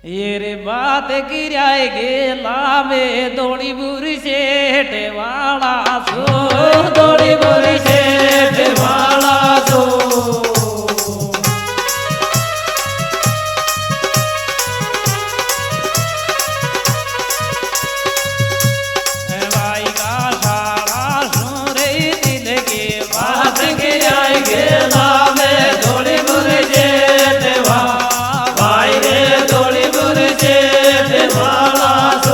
ये रे बात गिराए गेला में दौड़ी बुरी सेठ वाला सो दौड़ी बुरी सेठ वाला सो भाई का सारा सुन रे दिल के बात गिराए गेला में दौड़ी बुरी सेठ वाला भाई रे दौड़ी बुरी सेठ वाला सो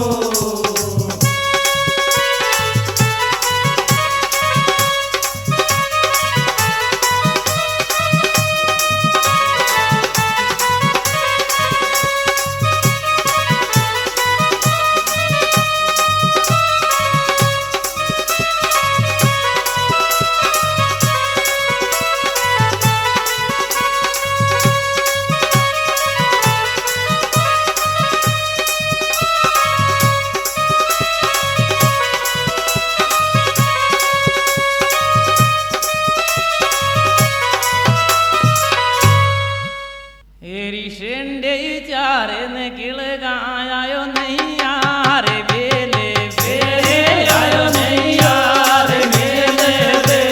एरी शेंडे चारे ने गिल गायो नहीं यार बेले बेले आयो नहीं यार बेले बे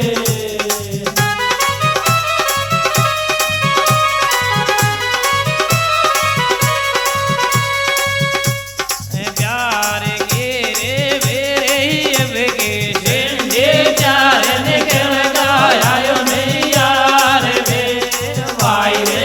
प्यार के रे बेरे अब के शेंडे चारे ने गिल गायो नहीं यार बे भाई रे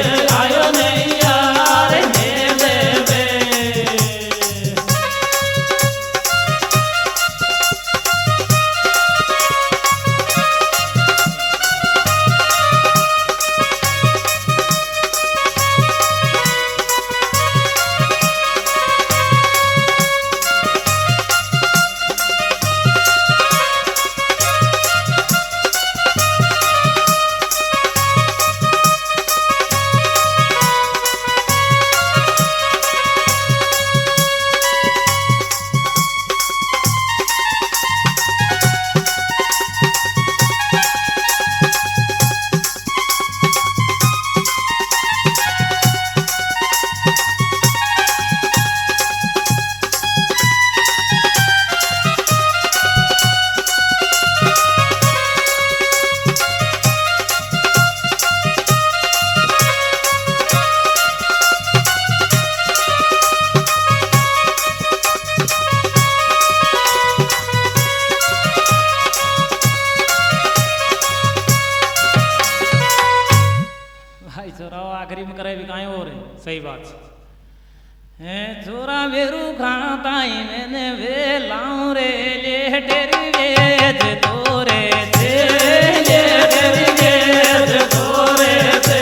आखिरी में करे भी काहे और है सही बात है छोरा वेरू खाताई मैंने वे लाऊं रे ले तेरी वेज तोरे से ले तेरी वेज तोरे से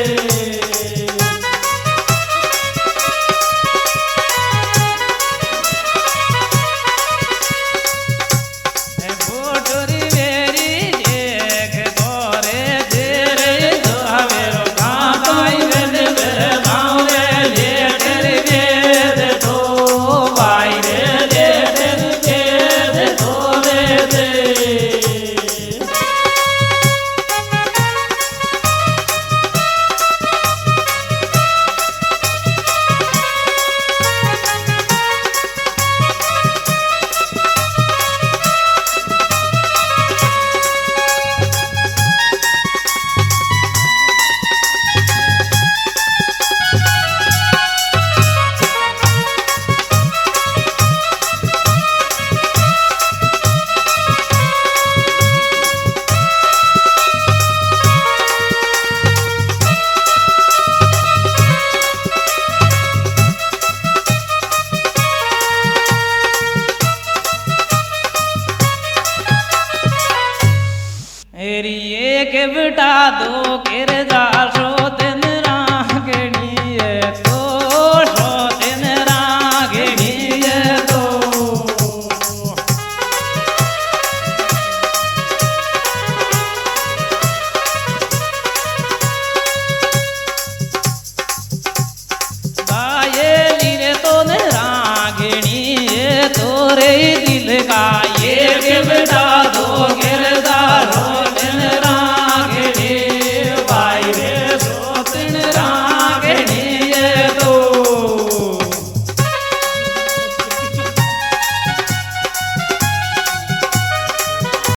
बोटरी मेरी एक तोरे तेरे जो हवेरो के बिटा दो केर जा सो दिन रागणी है तो सो दिन रागणी है तो गाये लीरे तो न रागणी है तोरे दिल का ये के बिटा दो केर